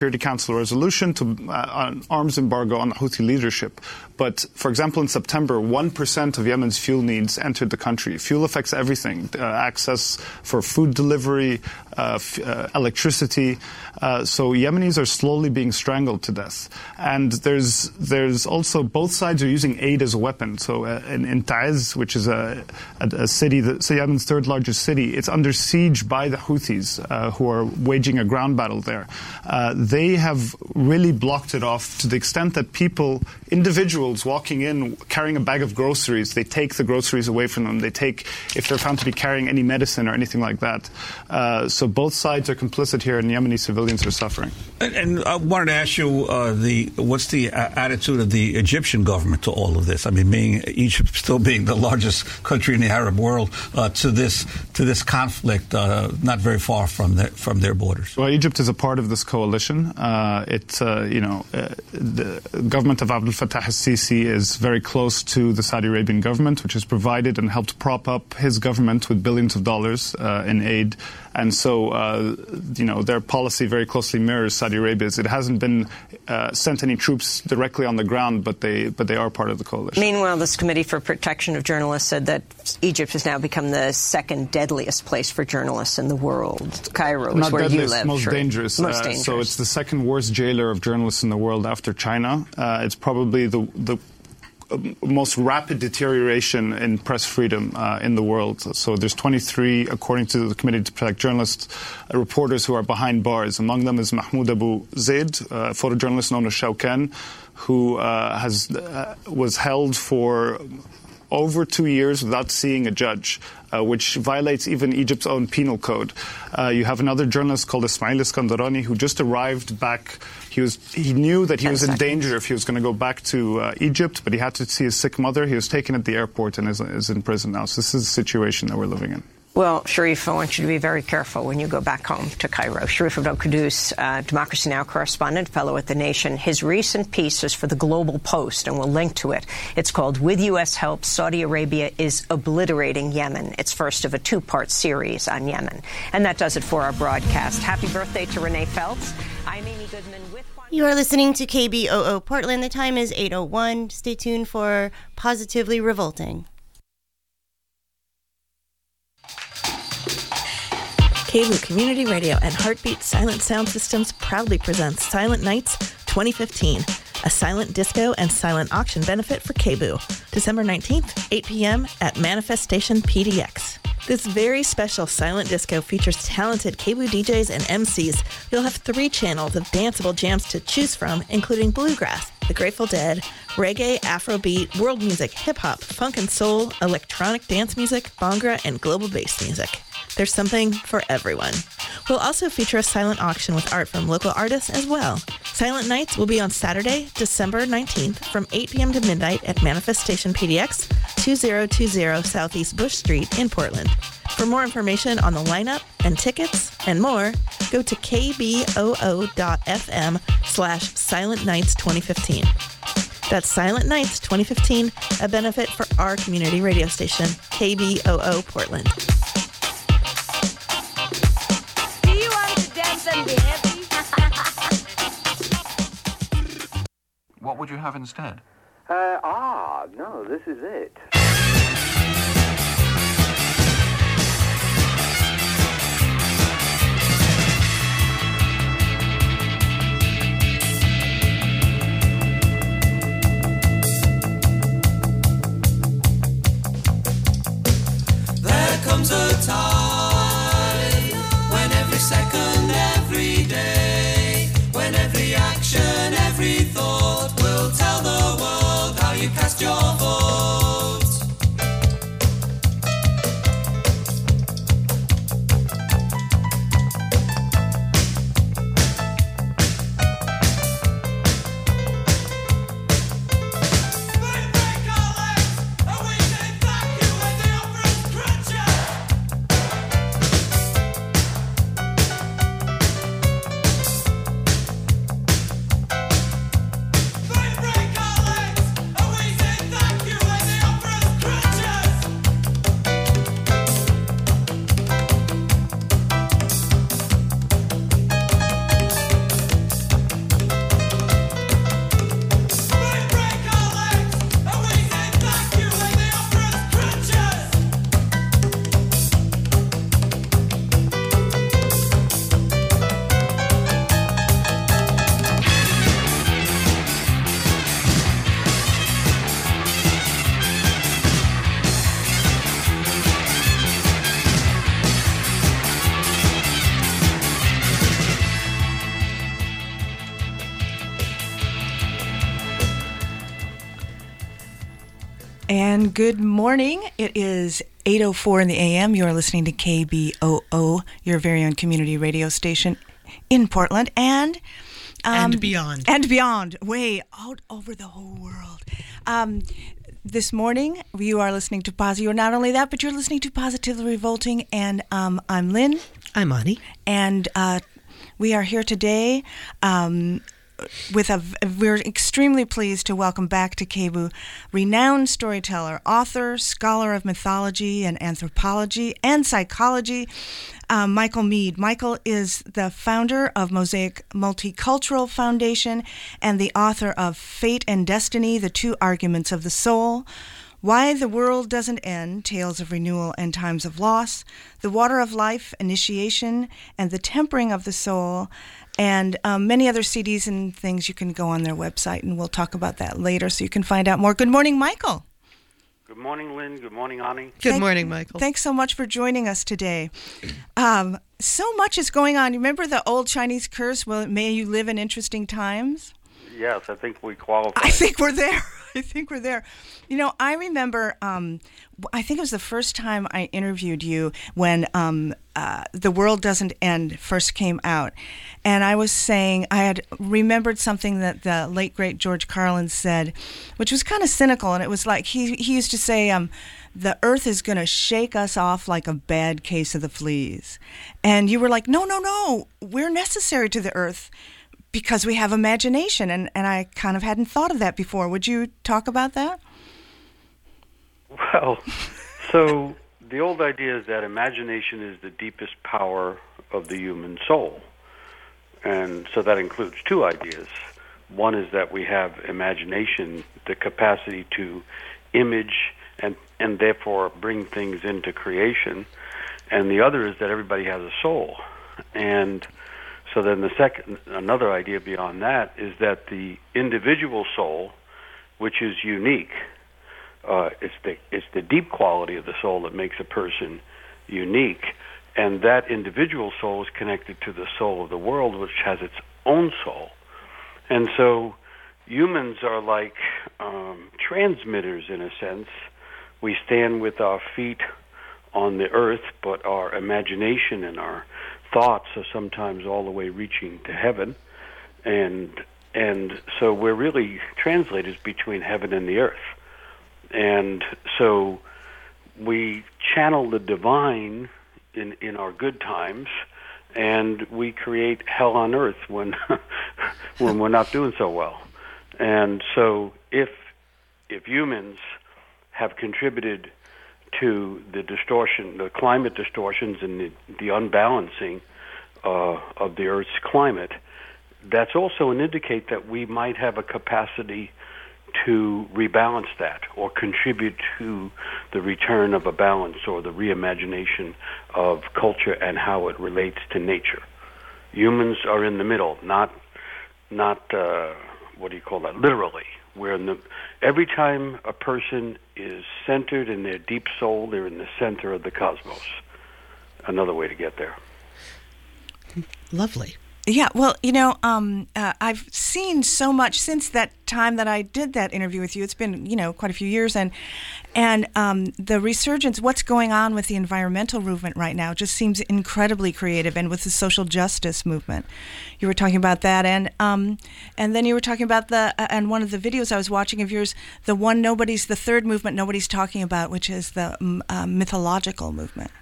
Security Council resolution to an arms embargo on the Houthi leadership. But, for example, in September, 1% of Yemen's fuel needs entered the country. Fuel affects everything, access for food delivery, electricity. So Yemenis are slowly being strangled to death. And there's also, both sides are using aid as a weapon. So in Taiz, which is a city, Yemen's third largest city, it's under siege by the Houthis, who are waging a ground battle there. They have really blocked it off to the extent that individuals walking in carrying a bag of groceries, they take the groceries away from them. If they're found to be carrying any medicine or anything like that. So both sides are complicit here, and Yemeni civilians are suffering. And I wanted to ask you, what's the attitude of the Egyptian government to all of this? I mean, Egypt still being the largest country in the Arab world, to this conflict, not very far from their borders. Well, Egypt is a part of this coalition. The government of Abdel Fattah al-Sisi is very close to the Saudi Arabian government, which has provided and helped prop up his government with billions of dollars in aid. And so, their policy very closely mirrors Saudi Arabia's. It hasn't been sent any troops directly on the ground, but they are part of the coalition. Meanwhile, this Committee for Protection of Journalists said that Egypt has now become the second deadliest place for journalists in the world. Cairo is where you live. Most dangerous. Most dangerous. So it's the second worst jailer of journalists in the world after China. It's probably the most rapid deterioration in press freedom in the world. So there's 23, according to the Committee to Protect Journalists, reporters who are behind bars. Among them is Mahmoud Abu Zaid, a photojournalist known as Shawkan, who was held for over 2 years without seeing a judge, which violates even Egypt's own penal code. You have another journalist called Ismail Iskandarani who just arrived back. He knew that he was in danger if he was going to go back to Egypt, but he had to see his sick mother. He was taken at the airport and is in prison now. So this is the situation that we're living in. Well, Sharif, I want you to be very careful when you go back home to Cairo. Sharif Abdel Quddus, Democracy Now! Correspondent, fellow at The Nation. His recent piece is for the Global Post, and we'll link to it. It's called With U.S. Help, Saudi Arabia is Obliterating Yemen. It's first of a two-part series on Yemen. And that does it for our broadcast. Happy birthday to Renee Feltz. I'm Amy Goodman with... You are listening to KBOO Portland. The time is 8:01. Stay tuned for Positively Revolting. KBOO Community Radio and Heartbeat Silent Sound Systems proudly presents Silent Nights 2015, a silent disco and silent auction benefit for KBOO, December 19th, 8 p.m. at Manifestation PDX. This very special silent disco features talented KBOO DJs and MCs. You'll have 3 channels of danceable jams to choose from, including bluegrass, The Grateful Dead, reggae, Afrobeat, world music, hip-hop, funk and soul, electronic dance music, bhangra, and global bass music. There's something for everyone. We'll also feature a silent auction with art from local artists as well. Silent Nights will be on Saturday, December 19th from 8 p.m. to midnight at Manifestation PDX, 2020 Southeast Bush Street in Portland. For more information on the lineup and tickets and more, go to kboo.fm/Silent Nights 2015. That's Silent Nights 2015, a benefit for our community radio station, KBOO Portland. What would you have instead? No, this is it. There comes a time when every second, every day, when every action, every thought will tell the world how you cast your vote. And good morning. It is 8:04 in the a.m. You're listening to KBOO, your very own community radio station in Portland and beyond. And beyond, way out over the whole world. This morning, you are listening to You're not only that, but you're listening to Positively Revolting, and I'm Lynn. I'm Ani. And we are here today we're extremely pleased to welcome back to KBOO renowned storyteller, author, scholar of mythology and anthropology and psychology, Michael Meade. Michael is the founder of Mosaic Multicultural Foundation and the author of Fate and Destiny, The Two Arguments of the Soul, Why the World Doesn't End, Tales of Renewal and Times of Loss, The Water of Life, Initiation, and The Tempering of the Soul, and many other CDs and things. You can go on their website, and we'll talk about that later so you can find out more. Good morning, Michael. Good morning, Lynn. Good morning, Ani. Good morning, Michael. Thanks so much for joining us today. So much is going on. You remember the old Chinese curse, well, may you live in interesting times? Yes, I think we qualify. I think we're there. You know, I remember, I think it was the first time I interviewed you when The World Doesn't End first came out. And I was saying, I had remembered something that the late, great George Carlin said, which was kind of cynical. And it was like, he used to say, the earth is going to shake us off like a bad case of the fleas. And you were like, no, we're necessary to the earth because we have imagination. And I kind of hadn't thought of that before. Would you talk about that? Well, so the old idea is that imagination is the deepest power of the human soul. And so that includes two ideas. One is that we have imagination, the capacity to image and therefore bring things into creation. And the other is that everybody has a soul. And so then another idea beyond that is that the individual soul, which is unique, it's the deep quality of the soul that makes a person unique, and that individual soul is connected to the soul of the world, which has its own soul. And so humans are like transmitters in a sense. We stand with our feet on the earth, but our imagination and our thoughts are sometimes all the way reaching to heaven. And so we're really translators between heaven and the earth. And so we channel the divine in our good times, and we create hell on earth when when we're not doing so well. And so if humans have contributed to the distortion, the climate distortions and the unbalancing of the Earth's climate, that's also an indicate that we might have a capacity to rebalance that or contribute to the return of a balance or the reimagination of culture and how it relates to nature. Humans are in the middle, not what do you call that? Literally, we're in every time a person is centered in their deep soul, they're in the center of the cosmos. Another way to get there. Lovely. Yeah, well, you know, I've seen so much since that time that I did that interview with you. It's been, quite a few years, and the resurgence, what's going on with the environmental movement right now just seems incredibly creative, and with the social justice movement. You were talking about that, and then you were talking about and one of the videos I was watching of yours, the third movement nobody's talking about, which is the mythological movement.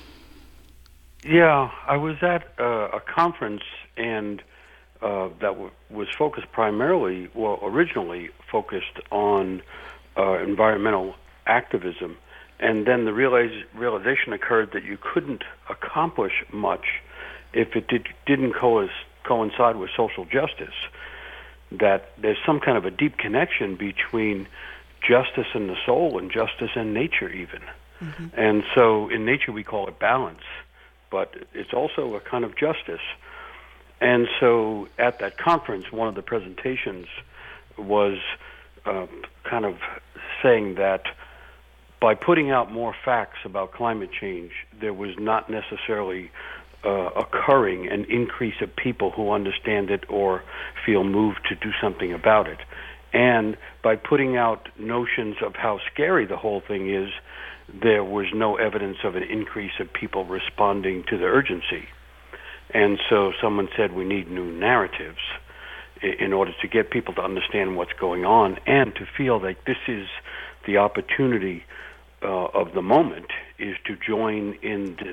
Yeah, I was at a conference, and that was focused originally focused on environmental activism, and then the realization occurred that you couldn't accomplish much if it didn't coincide with social justice, that there's some kind of a deep connection between justice in the soul and justice in nature even. Mm-hmm. And so in nature we call it balance, but it's also a kind of justice. And so at that conference, one of the presentations was kind of saying that by putting out more facts about climate change, there was not necessarily occurring an increase of people who understand it or feel moved to do something about it. And by putting out notions of how scary the whole thing is, there was no evidence of an increase of people responding to the urgency. And so someone said we need new narratives in order to get people to understand what's going on and to feel like this is the opportunity of the moment, is to join in this,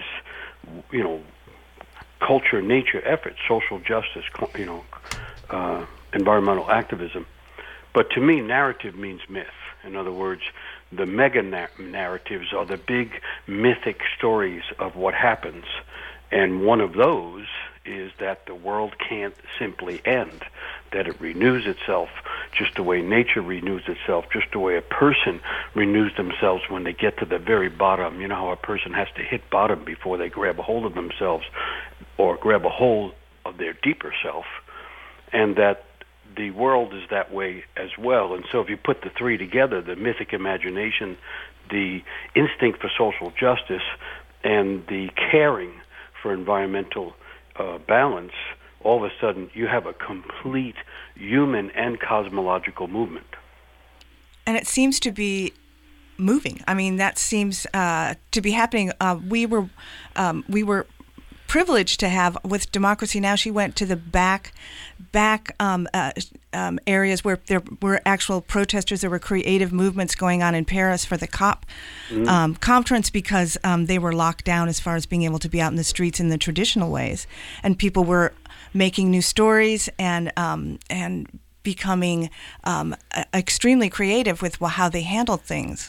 culture, nature effort, social justice, environmental activism. But to me, narrative means myth. In other words, the mega narratives are the big mythic stories of what happens. And one of those is that the world can't simply end, that it renews itself just the way nature renews itself, just the way a person renews themselves when they get to the very bottom. You know how a person has to hit bottom before they grab a hold of themselves or grab a hold of their deeper self, and that the world is that way as well. And so if you put the three together, the mythic imagination, the instinct for social justice, and the caring for environmental balance, all of a sudden you have a complete human and cosmological movement. And it seems to be moving. I mean, that seems to be happening. We were privileged to have with Democracy Now! She went to the back areas where there were actual protesters. There were creative movements going on in Paris for the COP conference, because they were locked down as far as being able to be out in the streets in the traditional ways, and people were making new stories and becoming extremely creative with how they handled things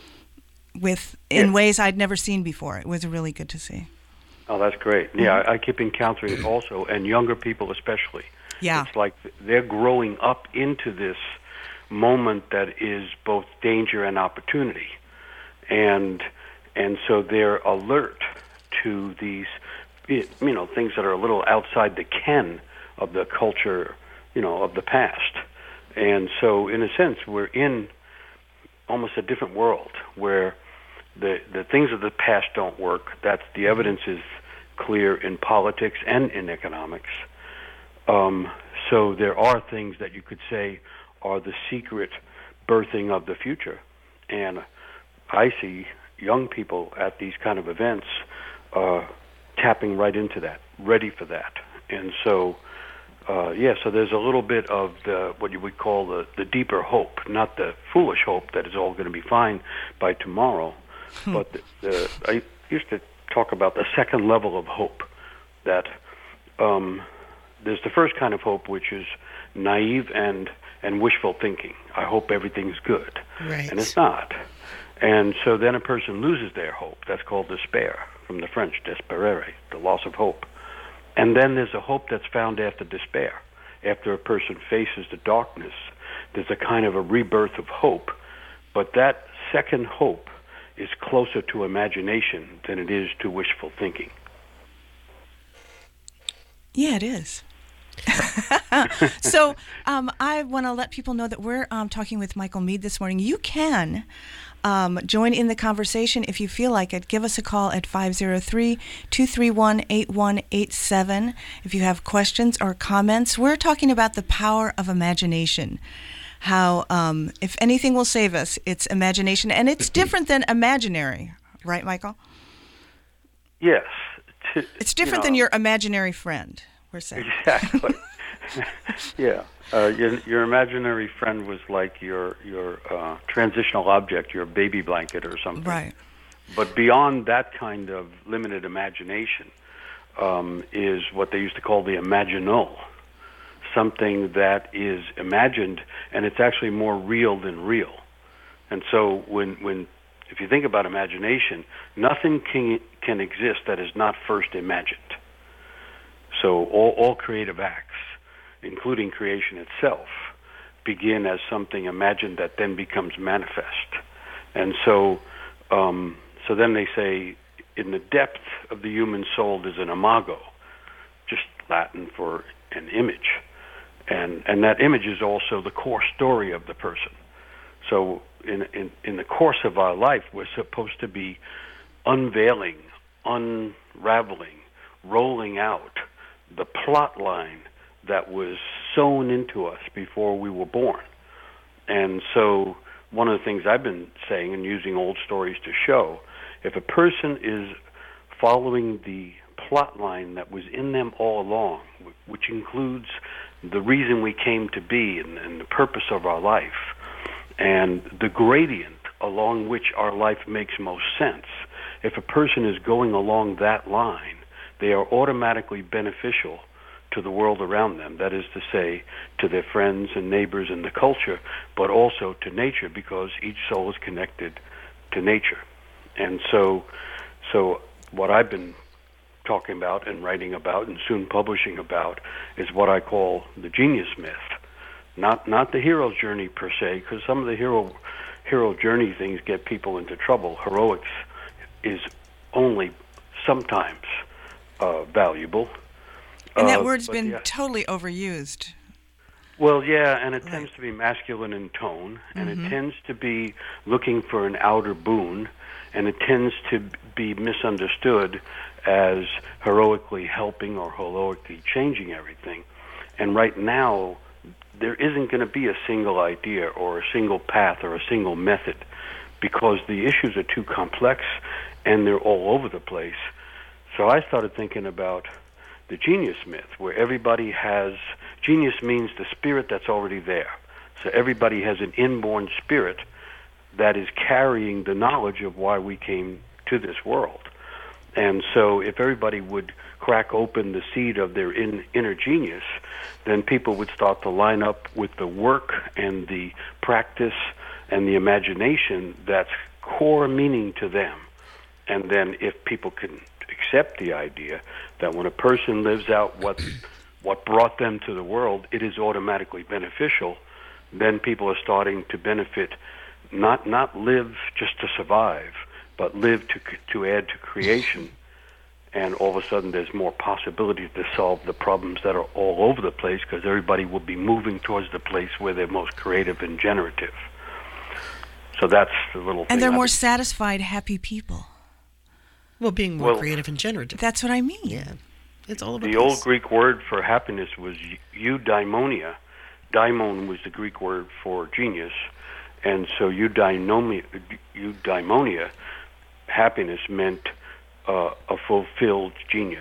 in ways I'd never seen before. It was really good to see. Oh, that's great. Yeah, I keep encountering it also, and younger people especially. Yeah. It's like they're growing up into this moment that is both danger and opportunity. And so they're alert to these, things that are a little outside the ken of the culture, of the past. And so in a sense, we're in almost a different world where the things of the past don't work. That's the evidence is clear in politics and in economics. So there are things that you could say are the secret birthing of the future. And I see young people at these kind of events tapping right into that, ready for that. And so, so there's a little bit of what you would call the deeper hope, not the foolish hope that it's all going to be fine by tomorrow. But I used to talk about the second level of hope, that there's the first kind of hope, which is naive and wishful thinking. I hope everything's good. Right. And it's not. And so then a person loses their hope. That's called despair, from the French, despérere, the loss of hope. And then there's a hope that's found after despair. After a person faces the darkness, there's a kind of a rebirth of hope. But that second hope is closer to imagination than it is to wishful thinking. Yeah, it is. So I want to let people know that we're talking with Michael Meade this morning. You can join in the conversation if you feel like it. Give us a call at 503-231-8187 if you have questions or comments. We're talking about the power of imagination. How, if anything will save us, it's imagination. And it's different than imaginary, right, Michael? Yes. It's different than your imaginary friend, we're saying. Exactly. Yeah. Your imaginary friend was like your transitional object, your baby blanket or something. Right. But beyond that kind of limited imagination is what they used to call the imaginal. Something that is imagined, and it's actually more real than real. And so if you think about imagination, nothing can exist that is not first imagined. So all creative acts, including creation itself, begin as something imagined that then becomes manifest. And so then they say, in the depth of the human soul there's an imago, just Latin for an image. And that image is also the core story of the person. So in the course of our life, we're supposed to be unveiling, unraveling, rolling out the plot line that was sewn into us before we were born. And so one of the things I've been saying and using old stories to show, if a person is following the plot line that was in them all along, which includes the reason we came to be and the purpose of our life, and the gradient along which our life makes most sense, if a person is going along that line, they are automatically beneficial to the world around them. That is to say, to their friends and neighbors and the culture, but also to nature, because each soul is connected to nature. And so what I've been talking about and writing about and soon publishing about is what I call the genius myth. Not the hero's journey per se, because some of the hero journey things get people into trouble. Heroics is only sometimes valuable. And that word's been totally overused. Well, yeah, and it tends to be masculine in tone, and it tends to be looking for an outer boon, and it tends to be misunderstood as heroically helping or heroically changing everything. And right now, there isn't going to be a single idea or a single path or a single method, because the issues are too complex and they're all over the place. So I started thinking about the genius myth, where everybody has, genius means the spirit that's already there. So everybody has an inborn spirit that is carrying the knowledge of why we came to this world. And so if everybody would crack open the seed of their inner genius, then people would start to line up with the work and the practice and the imagination that's core meaning to them. And then if people can accept the idea that when a person lives out what brought them to the world, it is automatically beneficial, then people are starting to benefit, not live just to survive, but live to add to creation. And all of a sudden there's more possibilities to solve the problems that are all over the place, because everybody will be moving towards the place where they're most creative and generative. So that's the little thing. And they're more satisfied, happy people. Well, being more creative and generative. That's what I mean. Yeah. It's all about the old Greek word for happiness was eudaimonia. Daimon was the Greek word for genius. And so eudaimonia, happiness meant a fulfilled genius.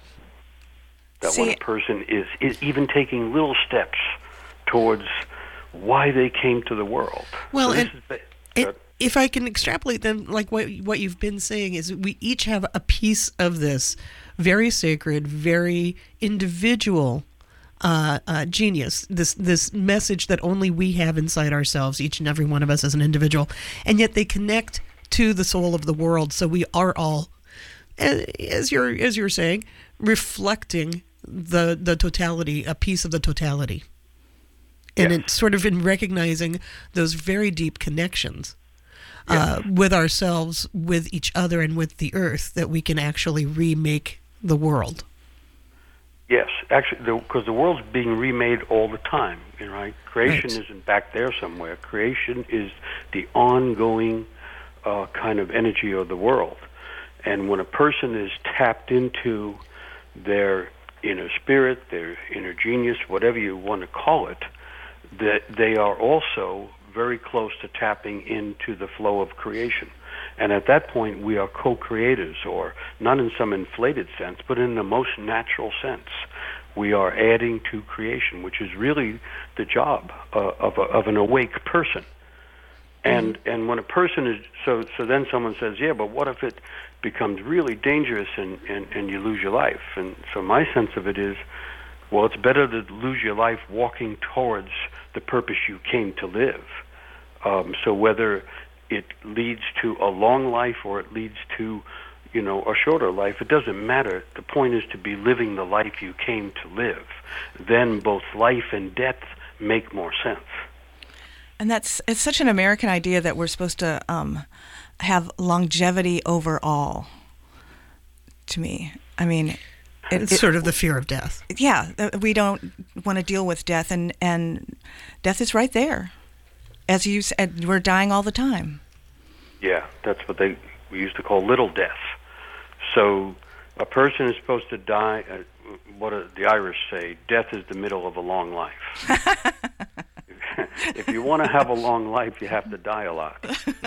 That when a person is even taking little steps towards why they came to the world. Well, so if I can extrapolate then, like what you've been saying is we each have a piece of this very sacred, very individual genius, this message that only we have inside ourselves, each and every one of us as an individual, and yet they connect to the soul of the world. So we are all, as you're saying, reflecting the totality, a piece of the totality. And it's sort of in recognizing those very deep connections with ourselves, with each other, and with the earth, that we can actually remake the world. Yes, actually, because the world's being remade all the time, right? Creation isn't back there somewhere. Creation is the ongoing kind of energy of the world. And when a person is tapped into their inner spirit, their inner genius, whatever you want to call it, that they are also very close to tapping into the flow of creation. And at that point, we are co-creators, or not in some inflated sense, but in the most natural sense. We are adding to creation, which is really the job of an awake person. And when a person is, so then someone says, yeah, but what if it becomes really dangerous and you lose your life? And so my sense of it is, well, it's better to lose your life walking towards the purpose you came to live. So whether it leads to a long life or it leads to, a shorter life, it doesn't matter. The point is to be living the life you came to live. Then both life and death make more sense. And it's such an American idea that we're supposed to have longevity over all, to me. I mean, it's sort of the fear of death. Yeah, we don't want to deal with death, and death is right there. As you said, we're dying all the time. Yeah, that's what we used to call little death. So a person is supposed to die, what do the Irish say, death is the middle of a long life. if you want to have a long life, you have to die a lot.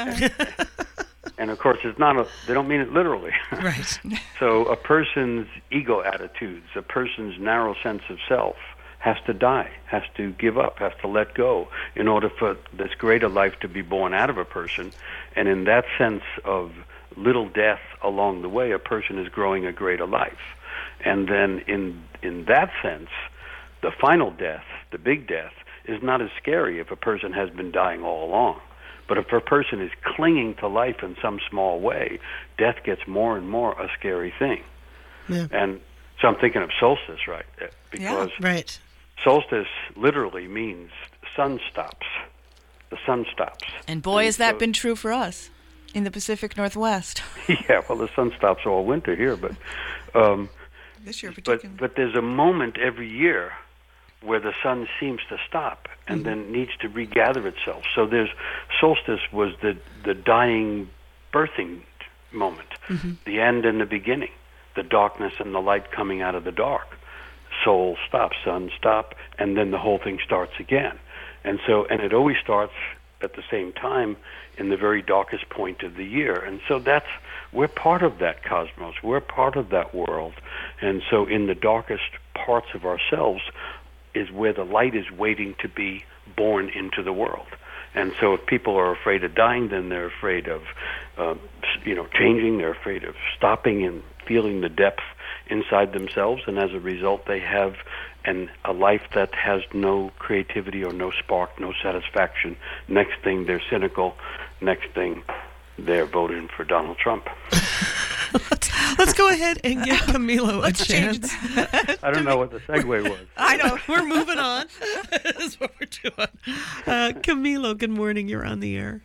And of course, it's not they don't mean it literally. Right. So a person's ego attitudes, a person's narrow sense of self has to die, has to give up, has to let go in order for this greater life to be born out of a person. And in that sense of little death along the way, a person is growing a greater life. And then in that sense, the final death, the big death, is not as scary if a person has been dying all along. But if a person is clinging to life in some small way, death gets more and more a scary thing. Yeah. And so I'm thinking of solstice, right? Because right. Solstice literally means sun stops. The sun stops. And boy, has that been true for us in the Pacific Northwest. Yeah, well, the sun stops all winter here, but this year particularly. But there's a moment every year where the sun seems to stop and then needs to regather itself. So there's solstice was the dying, birthing moment, the end and the beginning, the darkness and the light coming out of the dark. Soul stops, sun stop, and then the whole thing starts again. And it always starts at the same time in the very darkest point of the year. And so we're part of that cosmos. We're part of that world. And so in the darkest parts of ourselves is where the light is waiting to be born into the world. And so if people are afraid of dying, then they're afraid of changing. They're afraid of stopping and feeling the depth inside themselves, and as a result they have a life that has no creativity or no spark, no satisfaction. Next thing they're cynical, next thing they're voting for Donald Trump. Let's go ahead and give Camilo a chance. I don't know what the segue was. I know, we're moving on. That's what we're doing. Camilo, good morning, you're on the air.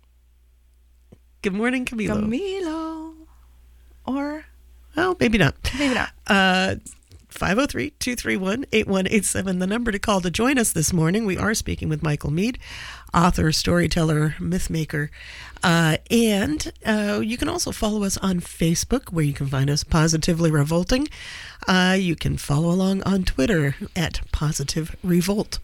Good morning, Camilo. Camilo. Or... well, maybe not. Maybe not. 503-231-8187, the number to call to join us this morning. We are speaking with Michael Meade, author, storyteller, mythmaker. And you can also follow us on Facebook, where you can find us Positively Revolting. You can follow along on Twitter at Positive Revolt.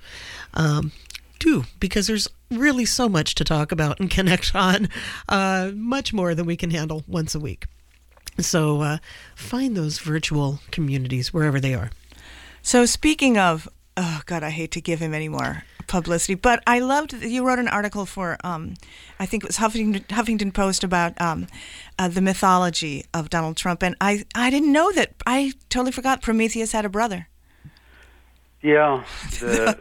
Because there's really so much to talk about and connect on, much more than we can handle once a week. So find those virtual communities wherever they are. So speaking of, oh God, I hate to give him any more publicity, but I loved that you wrote an article for, I think it was Huffington Post about the mythology of Donald Trump, and I didn't know that. I totally forgot Prometheus had a brother. Yeah, the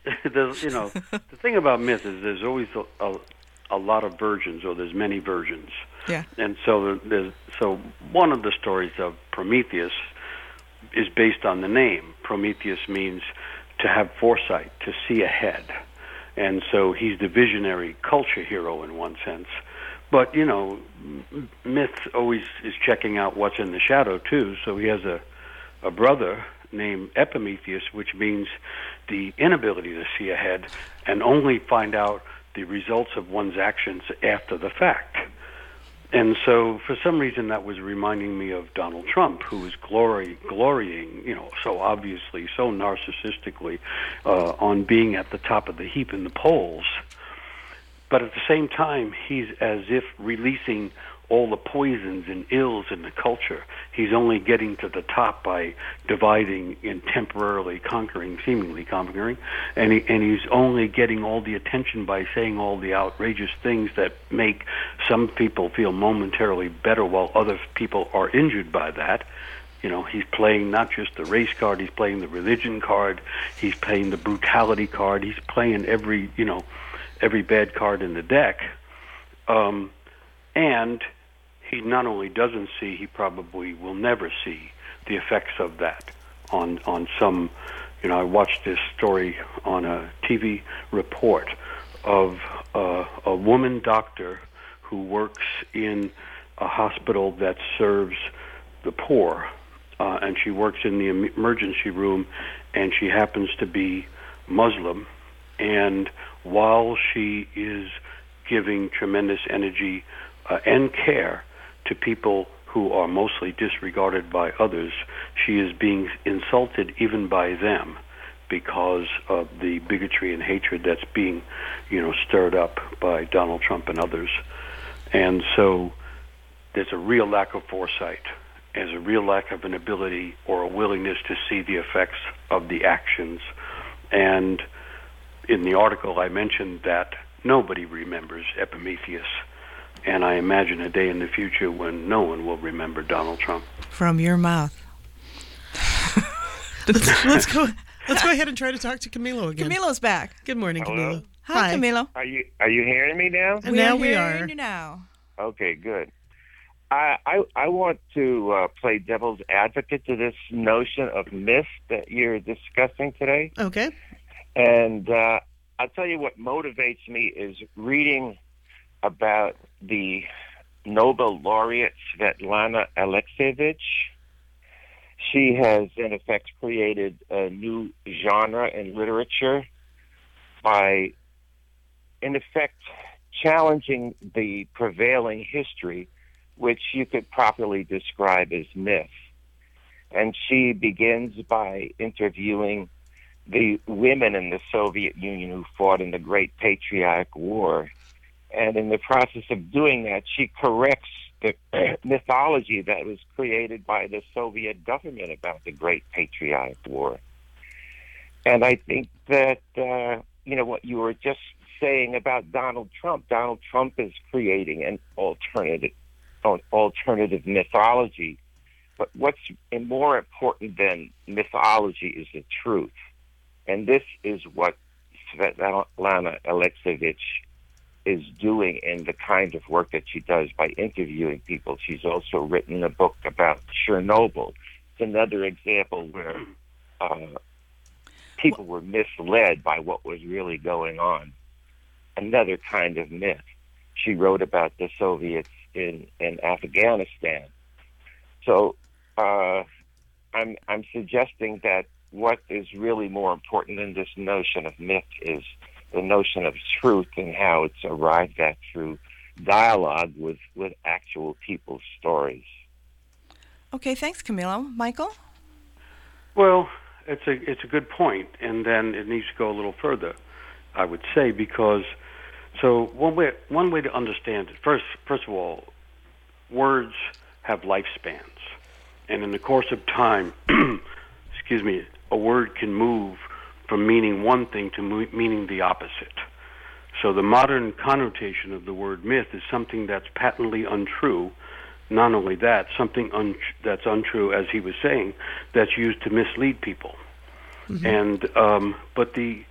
thing about myth is there's always a lot of versions, or there's many versions. Yeah. And so one of the stories of Prometheus is based on the name. Prometheus means to have foresight, to see ahead. And so he's the visionary culture hero in one sense. But, myth always is checking out what's in the shadow, too. So he has a brother named Epimetheus, which means the inability to see ahead and only find out the results of one's actions after the fact. And so, for some reason, that was reminding me of Donald Trump, who is glorying, so obviously, so narcissistically, on being at the top of the heap in the polls. But at the same time, he's as if releasing all the poisons and ills in the culture. He's only getting to the top by dividing and temporarily seemingly conquering, and he's only getting all the attention by saying all the outrageous things that make some people feel momentarily better while other people are injured by that. He's playing not just the race card, he's playing the religion card, he's playing the brutality card, he's playing every bad card in the deck. And he not only doesn't see, he probably will never see the effects of that on some, I watched this story on a TV report of a woman doctor who works in a hospital that serves the poor, and she works in the emergency room, and she happens to be Muslim, and while she is giving tremendous energy and care to people who are mostly disregarded by others, she is being insulted even by them because of the bigotry and hatred that's being, stirred up by Donald Trump and others. And so there's a real lack of foresight. There's a real lack of an ability or a willingness to see the effects of the actions. And in the article I mentioned that nobody remembers Epimetheus. And I imagine a day in the future when no one will remember Donald Trump. From your mouth. Let's go ahead and try to talk to Camilo again. Camilo's back. Good morning, Hello? Camilo. Hi, Camilo. Are you hearing me now? And now we are. Hearing you now. Okay, good. I want to play devil's advocate to this notion of myth that you're discussing today. Okay. And I'll tell you what motivates me is reading about the Nobel laureate Svetlana Alexievich. She has, in effect, created a new genre in literature by, in effect, challenging the prevailing history, which you could properly describe as myth. And she begins by interviewing the women in the Soviet Union who fought in the Great Patriotic War. And in the process of doing that, she corrects the mythology that was created by the Soviet government about the Great Patriotic War. And I think that, what you were just saying about Donald Trump is creating an alternative mythology. But what's more important than mythology is the truth. And this is what Svetlana Alexievich is doing in the kind of work that she does by interviewing people. She's also written a book about Chernobyl. It's another example where people were misled by what was really going on. Another kind of myth. She wrote about the Soviets in Afghanistan. So I'm suggesting that what is really more important than this notion of myth is the notion of truth and how it's arrived at through dialogue with actual people's stories. Okay, thanks, Camilo. Michael? Well, it's a good point, and then it needs to go a little further, I would say, because one way to understand it, first of all, words have lifespans, and in the course of time, a word can move from meaning one thing to meaning the opposite. So the modern connotation of the word myth is something that's patently untrue. Not only that, something that's untrue, as he was saying, that's used to mislead people. Mm-hmm. And but the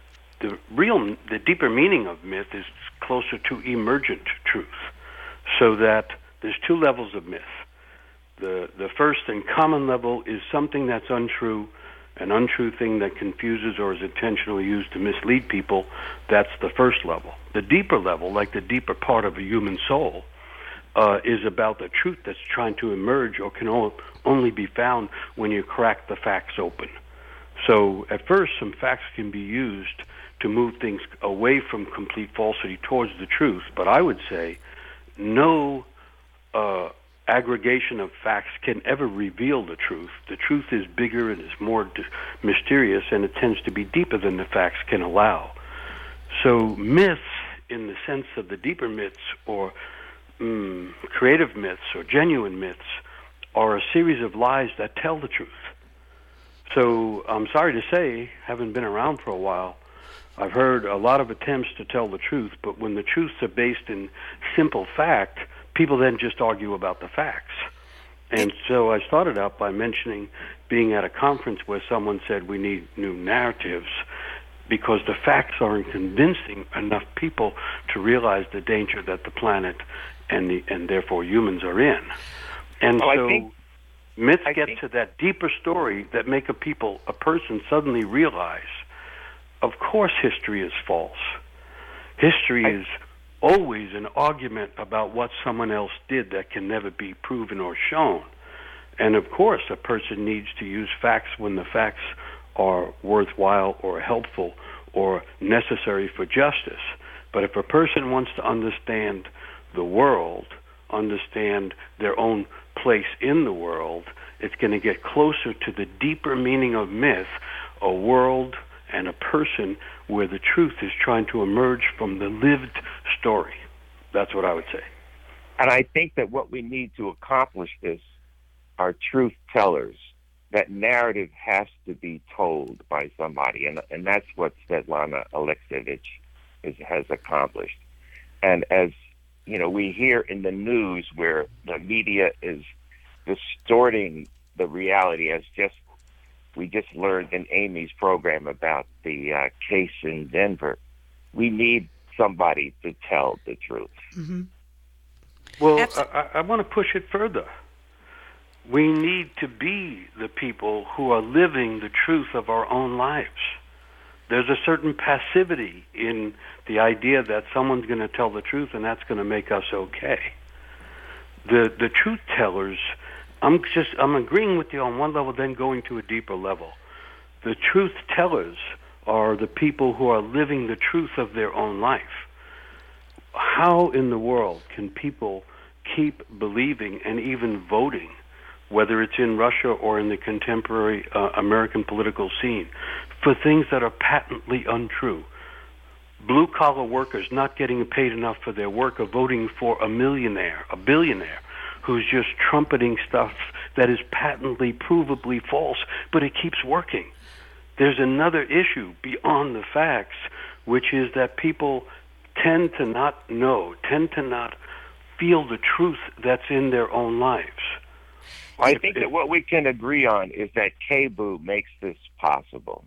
deeper meaning of myth is closer to emergent truth. So that there's two levels of myth. The first and common level is something that's untrue, an untrue thing that confuses or is intentionally used to mislead people. That's the first level. The deeper level, like the deeper part of a human soul, is about the truth that's trying to emerge or can only be found when you crack the facts open. So at first, some facts can be used to move things away from complete falsity towards the truth. But I would say no aggregation of facts can ever reveal the truth. The truth is bigger and is more mysterious, and it tends to be deeper than the facts can allow. So myths, in the sense of the deeper myths or creative myths or genuine myths, are a series of lies that tell the truth. So I'm sorry to say, having been around for a while, I've heard a lot of attempts to tell the truth, but when the truths are based in simple fact, people then just argue about the facts. And so I started out by mentioning being at a conference where someone said we need new narratives because the facts aren't convincing enough people to realize the danger that the planet and therefore humans are in. And so myths get to that deeper story that make a person suddenly realize, of course history is false. History is always an argument about what someone else did that can never be proven or shown. And of course, a person needs to use facts when the facts are worthwhile or helpful or necessary for justice. But if a person wants to understand the world, understand their own place in the world, it's going to get closer to the deeper meaning of myth a world and a person where the truth is trying to emerge from the lived story. That's what I would say. And I think that what we need to accomplish this are truth tellers. That narrative has to be told by somebody, and that's what Svetlana Alexievich has accomplished. And as you know, we hear in the news where the media is distorting the reality, as we just learned in Amy's program about the case in Denver. We need somebody to tell the truth. Mm-hmm. Well, I want to push it further. We need to be the people who are living the truth of our own lives. There's a certain passivity in the idea that someone's going to tell the truth and that's going to make us okay. The truth tellers, I'm agreeing with you on one level, then going to a deeper level. The truth tellers are the people who are living the truth of their own life. How in the world can people keep believing and even voting, whether it's in Russia or in the contemporary American political scene, for things that are patently untrue? Blue-collar workers not getting paid enough for their work are voting for a millionaire, a billionaire, who's just trumpeting stuff that is patently, provably false, but it keeps working. There's another issue beyond the facts, which is that people tend to not feel the truth that's in their own lives. I think that what we can agree on is that KBOO makes this possible.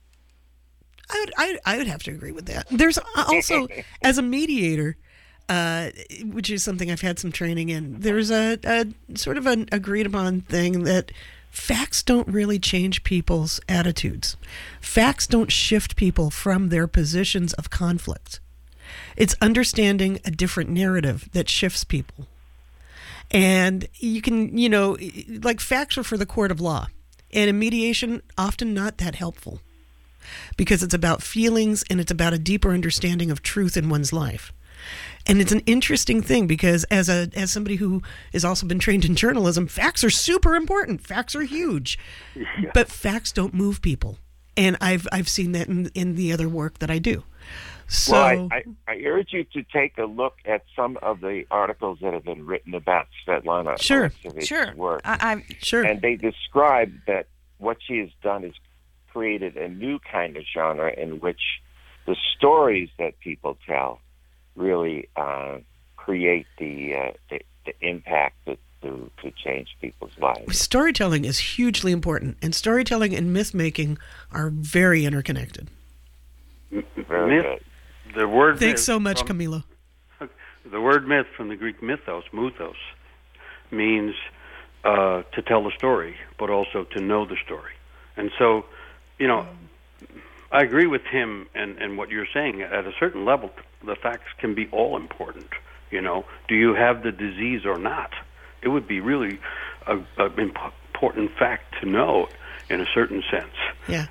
I would have to agree with that. There's also, as a mediator, which is something I've had some training in, there's a sort of an agreed upon thing that facts don't really change people's attitudes. Facts don't shift people from their positions of conflict. It's understanding a different narrative that shifts people. And you can, like facts are for the court of law. And in mediation, often not that helpful. Because it's about feelings and it's about a deeper understanding of truth in one's life. And it's an interesting thing because as somebody who has also been trained in journalism, facts are super important. Facts are huge. Yeah. But facts don't move people. And I've seen that in the other work that I do. So, well, I urge you to take a look at some of the articles that have been written about Svetlana Alexievich's work. Sure. And they describe that what she has done is created a new kind of genre in which the stories that people tell really create the impact to change people's lives. Storytelling is hugely important, and storytelling and myth-making are very interconnected. Very good. The word Thanks so much, Camilo. The word myth from the Greek mythos, means to tell the story, but also to know the story. And so, I agree with him and what you're saying. At a certain level, the facts can be all important. Do you have the disease or not? It would be really an important fact to know in a certain sense. Yeah.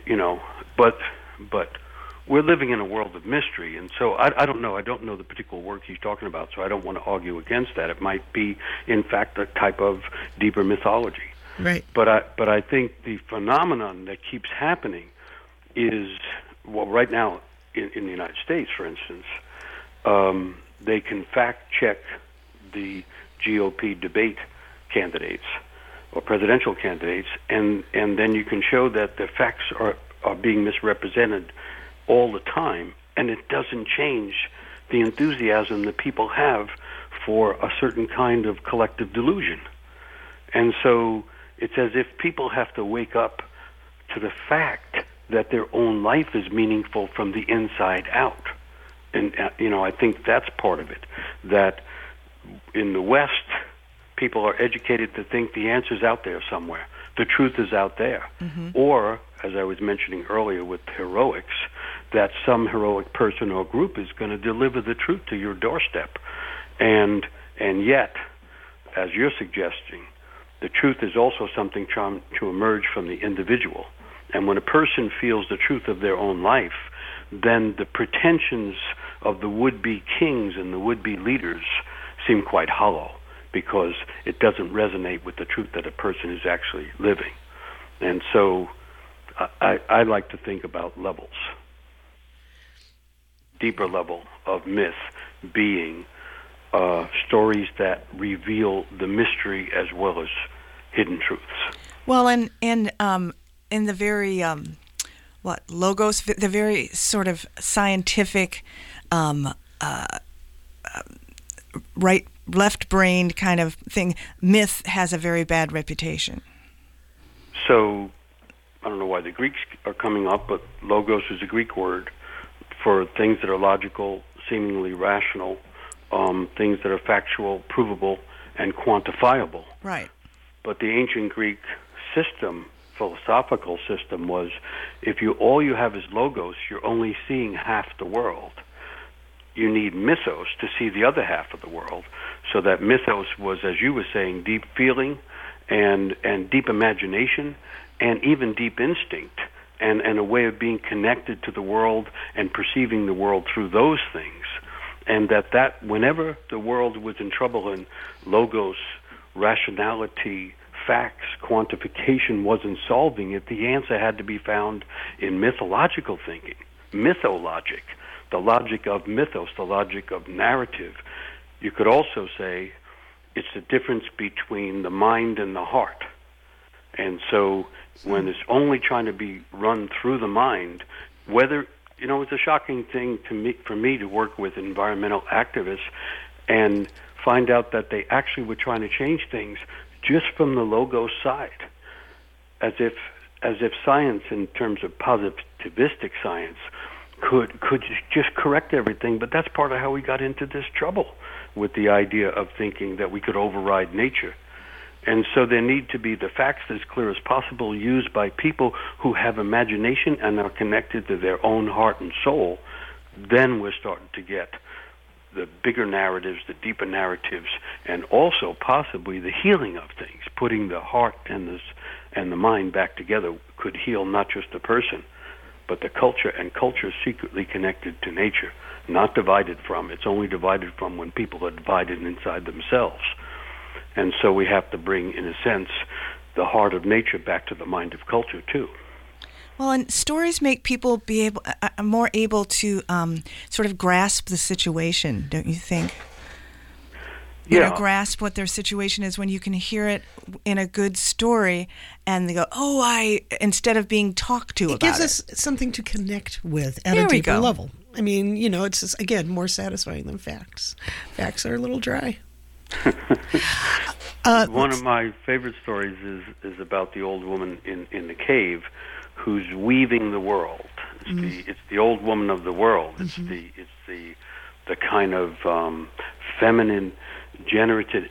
But we're living in a world of mystery, and so I don't know. I don't know the particular work he's talking about, so I don't want to argue against that. It might be, in fact, a type of deeper mythology. Right. But I think the phenomenon that keeps happening is, well, right now in the United States, for instance, they can fact-check the GOP debate candidates or presidential candidates, and then you can show that the facts are being misrepresented all the time, and it doesn't change the enthusiasm that people have for a certain kind of collective delusion. And so it's as if people have to wake up to the fact that their own life is meaningful from the inside out. And, I think that's part of it, that in the West, people are educated to think the answer's out there somewhere. The truth is out there. Mm-hmm. Or, as I was mentioning earlier with heroics, that some heroic person or group is going to deliver the truth to your doorstep. And yet, as you're suggesting, the truth is also something trying to emerge from the individual. And when a person feels the truth of their own life, then the pretensions of the would-be kings and the would-be leaders seem quite hollow, because it doesn't resonate with the truth that a person is actually living. And so I like to think about levels. Deeper level of myth being stories that reveal the mystery as well as hidden truths. Well, and in the very logos, the very sort of scientific, right, left-brained kind of thing, myth has a very bad reputation. So, I don't know why the Greeks are coming up, but logos is a Greek word for things that are logical, seemingly rational, things that are factual, provable, and quantifiable. Right. But the ancient Greek system, philosophical system, was if all you have is logos, you're only seeing half the world. You need mythos to see the other half of the world. So that mythos was, as you were saying, deep feeling and deep imagination and even deep instinct and a way of being connected to the world and perceiving the world through those things. And that whenever the world was in trouble and logos, rationality, facts, quantification wasn't solving it, the answer had to be found in mythological thinking, mythologic, the logic of mythos, the logic of narrative. You could also say it's the difference between the mind and the heart. And so when it's only trying to be run through the mind, whether, it's a shocking thing for me to work with environmental activists and find out that they actually were trying to change things just from the logos side, as if science, in terms of positivistic science, could just correct everything. But that's part of how we got into this trouble with the idea of thinking that we could override nature. And so there need to be the facts as clear as possible, used by people who have imagination and are connected to their own heart and soul. Then we're starting to get the bigger narratives, the deeper narratives, and also possibly the healing of things. Putting the heart and the mind back together could heal not just the person, but the culture, and culture is secretly connected to nature, not divided from. It's only divided from when people are divided inside themselves. And so we have to bring, in a sense, the heart of nature back to the mind of culture, too. Well, and stories make people be more able to sort of grasp the situation, don't you think? Yeah. Grasp what their situation is when you can hear it in a good story, and they go, instead of being talked to about it. It gives us something to connect with at a deeper level. I mean, it's just, again, more satisfying than facts. Facts are a little dry. One of my favorite stories is about the old woman in the cave who's weaving the world. It's the old woman of the world. It's the kind of feminine, generative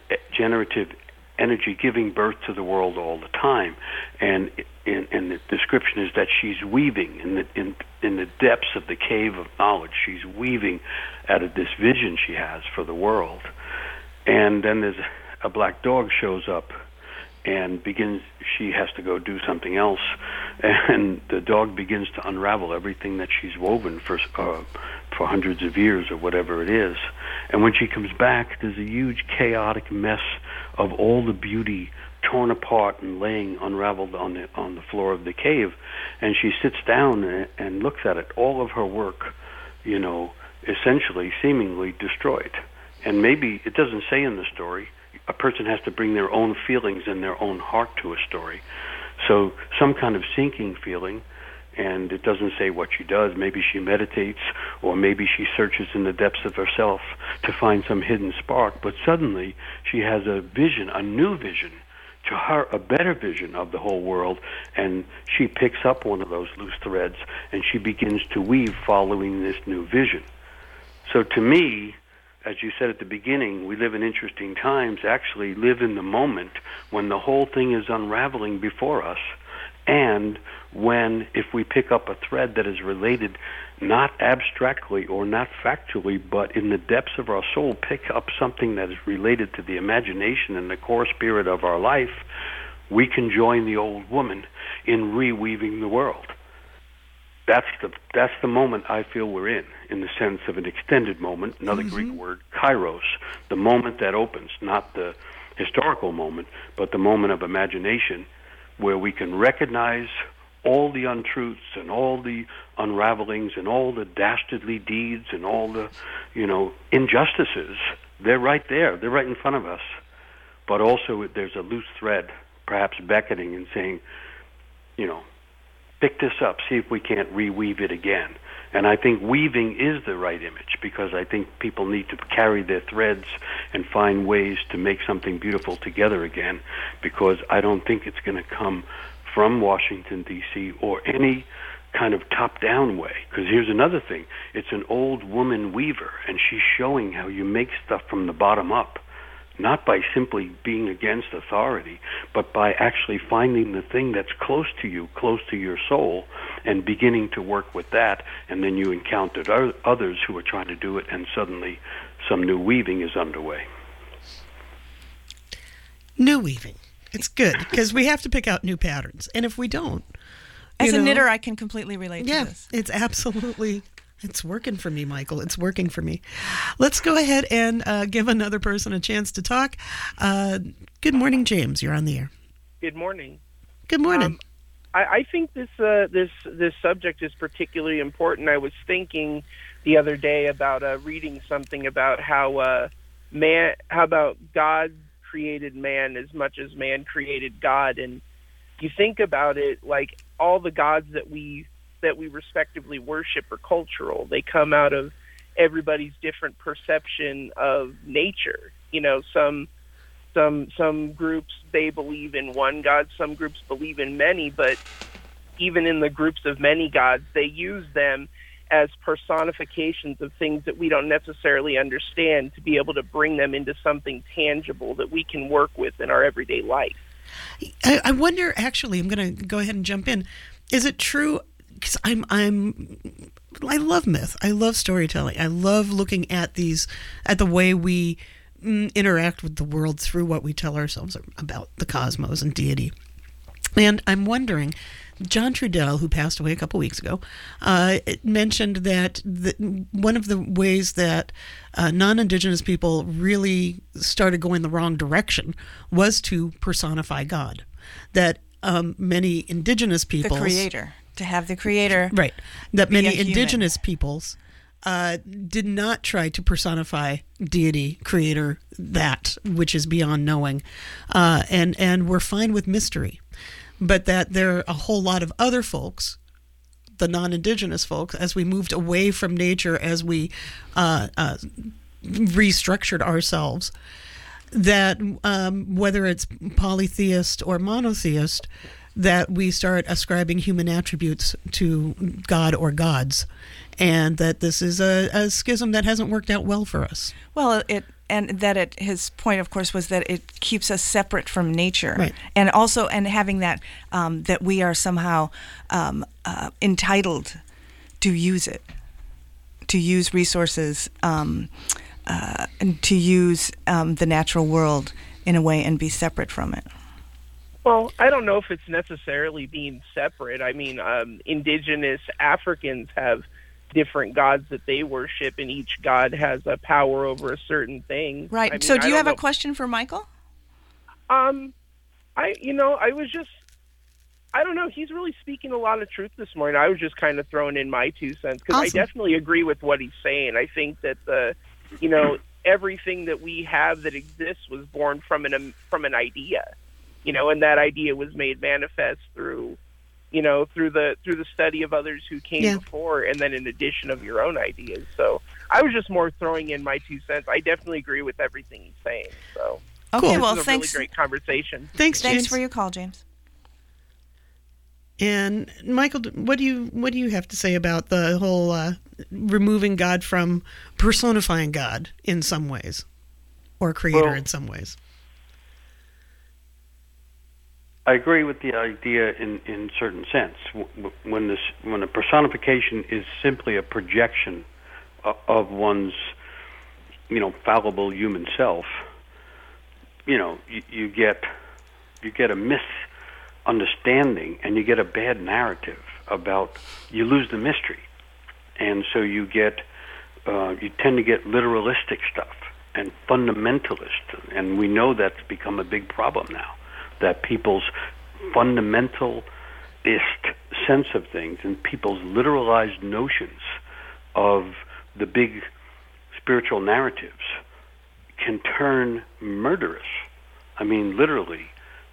energy giving birth to the world all the time. And the description is that she's weaving in the depths of the cave of knowledge. She's weaving out of this vision she has for the world. And then there's a black dog shows up and she has to go do something else, and the dog begins to unravel everything that she's woven for hundreds of years or whatever it is. And when she comes back, there's a huge chaotic mess of all the beauty torn apart and laying unraveled on the floor of the cave. And she sits down and looks at it. All of her work, essentially, seemingly destroyed. And maybe it doesn't say in the story, a person has to bring their own feelings and their own heart to a story. So some kind of sinking feeling, and it doesn't say what she does. Maybe she meditates, or maybe she searches in the depths of herself to find some hidden spark. But suddenly she has a vision, a new vision, to her a better vision of the whole world, and she picks up one of those loose threads and she begins to weave following this new vision. So to me, as you said at the beginning, we live in interesting times, actually live in the moment when the whole thing is unraveling before us, and when, if we pick up a thread that is related not abstractly or not factually, but in the depths of our soul, pick up something that is related to the imagination and the core spirit of our life, we can join the old woman in reweaving the world. That's the moment I feel we're in the sense of an extended moment, another Greek word, kairos, the moment that opens, not the historical moment, but the moment of imagination where we can recognize all the untruths and all the unravelings and all the dastardly deeds and all the, injustices, they're right there. They're right in front of us. But also there's a loose thread, perhaps beckoning and saying, pick this up, see if we can't reweave it again. And I think weaving is the right image, because I think people need to carry their threads and find ways to make something beautiful together again, because I don't think it's going to come from Washington, D.C. or any kind of top-down way. Because here's another thing. It's an old woman weaver, and she's showing how you make stuff from the bottom up, not by simply being against authority, but by actually finding the thing that's close to you, close to your soul, and beginning to work with that. And then you encountered others who are trying to do it, and suddenly some new weaving is underway. New weaving. It's good, because we have to pick out new patterns. And if we don't... As a knitter, I can completely relate to this. It's absolutely... It's working for me, Michael. It's working for me. Let's go ahead and give another person a chance to talk. Good morning, James. You're on the air. Good morning. Good morning. I think this subject is particularly important. I was thinking the other day about reading something about how about God created man as much as man created God, and you think about it, like all the gods that we respectively worship are cultural. They come out of everybody's different perception of nature. Some groups, they believe in one God, some groups believe in many, but even in the groups of many gods, they use them as personifications of things that we don't necessarily understand, to be able to bring them into something tangible that we can work with in our everyday life. I wonder, actually, I'm going to go ahead and jump in. Is it true? Because I love myth. I love storytelling. I love looking at the way we interact with the world through what we tell ourselves about the cosmos and deity. And I'm wondering, John Trudell, who passed away a couple weeks ago, mentioned that one of the ways that non-Indigenous people really started going the wrong direction was to personify God. That many Indigenous peoples... The Creator. To have the Creator. Right. That many Indigenous peoples did not try to personify deity, creator, that which is beyond knowing, and we're fine with mystery. But that there are a whole lot of other folks, the non-Indigenous folks, as we moved away from nature, as we restructured ourselves, that whether it's polytheist or monotheist, that we start ascribing human attributes to God or gods, and that this is a schism that hasn't worked out well for us. Well, his point, of course, was that it keeps us separate from nature, right. And also, and having that that we are somehow entitled to use it, to use resources, and to use the natural world in a way and be separate from it. Well, I don't know if it's necessarily being separate. I mean, indigenous Africans have different gods that they worship, and each god has a power over a certain thing. Right. I mean, so do you have a question for Michael? I don't know. He's really speaking a lot of truth this morning. I was just kind of throwing in my 2 cents, because awesome. I definitely agree with what he's saying. I think that everything that we have that exists was born from an idea. And that idea was made manifest through the study of others who came before, and then in addition of your own ideas. So I was just more throwing in my 2 cents. I definitely agree with everything he's saying. So okay, this well, is a thanks. really great conversation. Thanks, James. Thanks for your call, James. And Michael, what do you have to say about the whole removing God from personifying God in some ways, or creator in some ways? I agree with the idea in certain sense. When a personification is simply a projection of one's, fallible human self, you get a misunderstanding, and you get a bad narrative about. You lose the mystery, and so you tend to get literalistic stuff and fundamentalist, and we know that's become a big problem now. That people's fundamentalist sense of things and people's literalized notions of the big spiritual narratives can turn murderous. I mean, literally,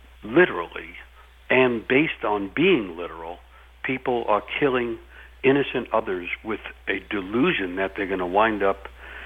and based on being literal, people are killing innocent others with a delusion that they're going to wind up,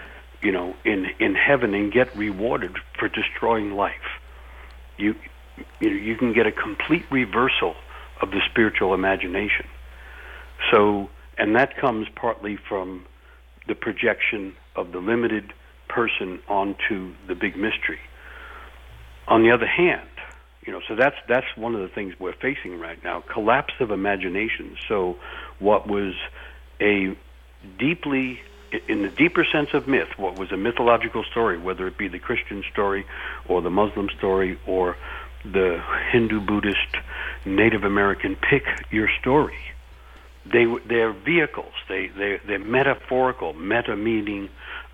in heaven and get rewarded for destroying life. You can get a complete reversal of the spiritual imagination. So, and that comes partly from the projection of the limited person onto the big mystery. On the other hand, so that's one of the things we're facing right now, collapse of imagination. So what was in the deeper sense of myth, what was a mythological story, whether it be the Christian story or the Muslim story or the Hindu, Buddhist, Native American, pick your story. They're vehicles. They're metaphorical, meta meaning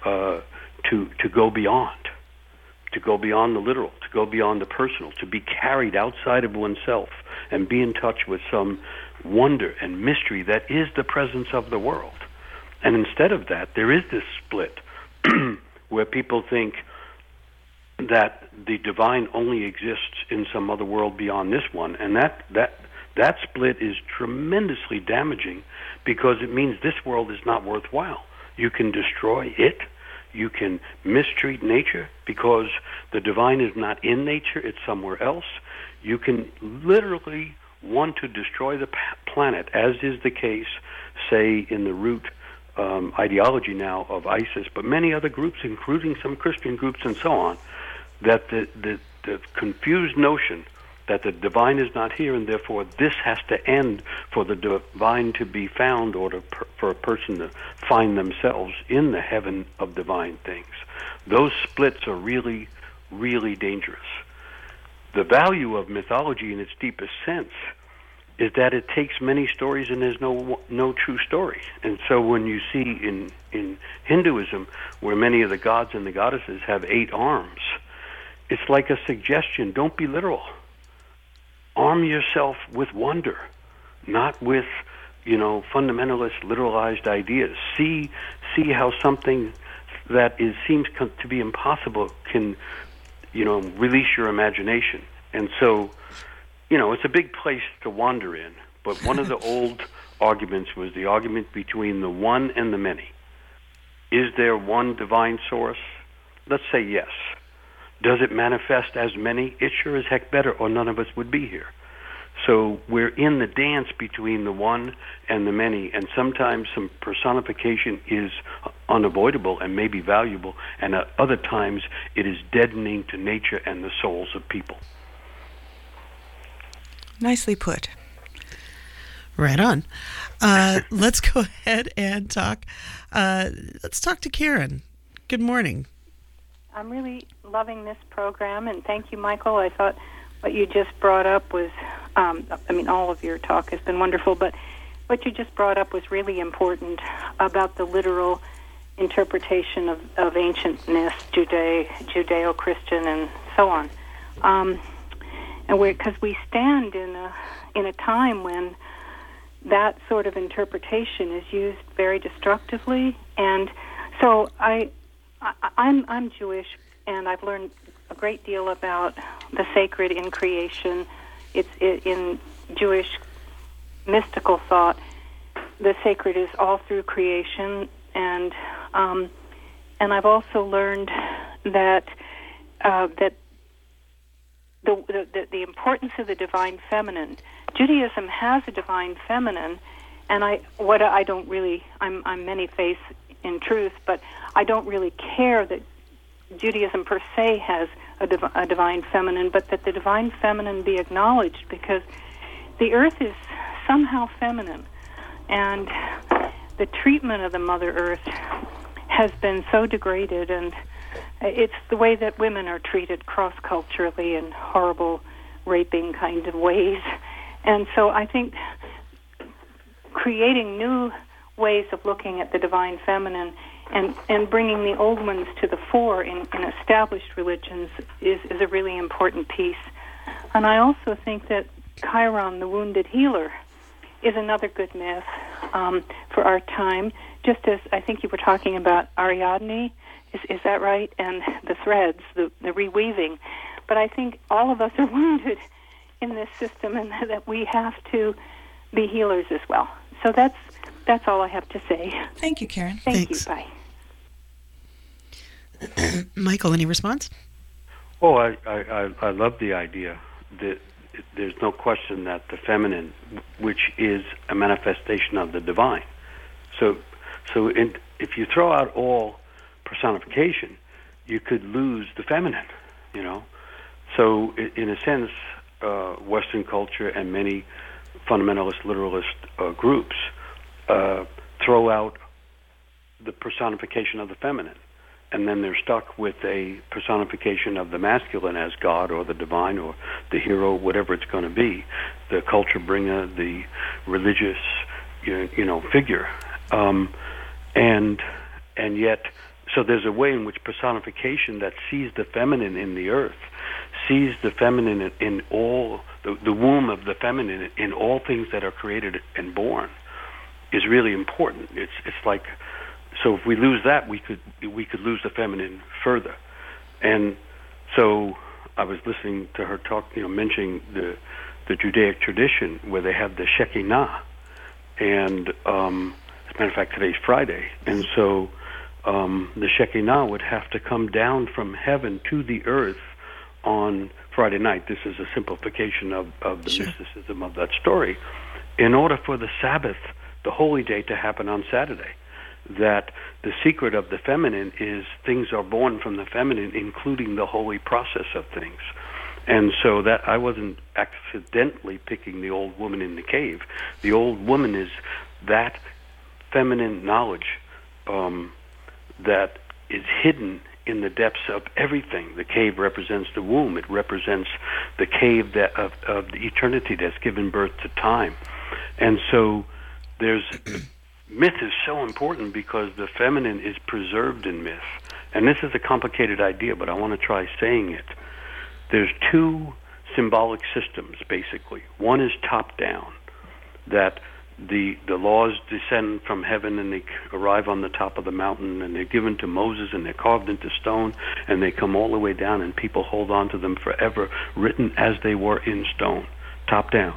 to go beyond. To go beyond the literal, to go beyond the personal, to be carried outside of oneself and be in touch with some wonder and mystery that is the presence of the world. And instead of that, there is this split where people think that the divine only exists in some other world beyond this one, and that split is tremendously damaging because it means this world is not worthwhile. You can destroy it. You can mistreat nature because the divine is not in nature, it's somewhere else. You can literally want to destroy the planet, as is the case, say, in the root ideology now of ISIS, but many other groups, including some Christian groups and so on, that the confused notion that the divine is not here and therefore this has to end for the divine to be found or for a person to find themselves in the heaven of divine things. Those splits are really, really dangerous. The value of mythology in its deepest sense is that it takes many stories and there's no true story. And so when you see in Hinduism where many of the gods and the goddesses have 8 arms, it's like a suggestion, don't be literal. Arm yourself with wonder, not with, fundamentalist, literalized ideas. See how something that seems to be impossible can, release your imagination. And so, it's a big place to wander in. But one of the old arguments was the argument between the one and the many. Is there one divine source? Let's say yes. Does it manifest as many? It sure as heck better, or none of us would be here. So we're in the dance between the one and the many, and sometimes some personification is unavoidable and maybe valuable, and at other times it is deadening to nature and the souls of people. Nicely put. Right on. Let's go ahead and talk. Let's talk to Karen. Good morning. I'm really loving this program, and thank you, Michael. I thought what you just brought up was, all of your talk has been wonderful, but what you just brought up was really important about the literal interpretation of ancient myths, Judeo-Christian, and so on. And because we stand in a time when that sort of interpretation is used very destructively, and so I'm Jewish, and I've learned a great deal about the sacred in creation. It's in Jewish mystical thought. The sacred is all through creation, and I've also learned that the importance of the divine feminine. Judaism has a divine feminine, and I'm many faiths in truth, but I don't really care that Judaism per se has a divine feminine, but that the divine feminine be acknowledged, because the earth is somehow feminine, and the treatment of the Mother Earth has been so degraded, and it's the way that women are treated cross-culturally in horrible, raping kind of ways. And so I think creating new ways of looking at the divine feminine and bringing the old ones to the fore in established religions is a really important piece. And I also think that Chiron, the wounded healer, is another good myth for our time. Just as I think you were talking about Ariadne, is that right? And the threads, the reweaving. But I think all of us are wounded in this system, and that we have to be healers as well. So that's all I have to say. Thank you, Karen. Thanks. You. Bye. Michael, any response? Oh, I love the idea that there's no question that the feminine, which is a manifestation of the divine. So if you throw out all personification, you could lose the feminine, you know. So in a sense, Western culture and many fundamentalist, literalist groups throw out the personification of the feminine, and then they're stuck with a personification of the masculine as God or the divine or the hero, whatever it's going to be, the culture bringer, the religious, figure, and yet, so there's a way in which personification that sees the feminine in the earth, sees the feminine in all, the womb of the feminine in all things that are created and born, is really important. It's like, so if we lose that, we could lose the feminine further. And so I was listening to her talk, mentioning the Judaic tradition where they have the Shekinah, and as a matter of fact, today's Friday, and so the Shekinah would have to come down from heaven to the earth on Friday night. This is a simplification of the mysticism of that story, in order for the Sabbath, the holy day, to happen on Saturday. That the secret of the feminine is things are born from the feminine, including the holy process of things. And so that I wasn't accidentally picking the old woman in the cave. The old woman is that feminine knowledge that is hidden in the depths of everything. The cave represents the womb. It represents the cave of the eternity that's given birth to time. And so myth is so important because the feminine is preserved in myth. And this is a complicated idea, but I want to try saying it. There's two symbolic systems, basically. One is top-down, that the laws descend from heaven and they arrive on the top of the mountain and they're given to Moses and they're carved into stone and they come all the way down and people hold on to them forever, written as they were in stone, top-down.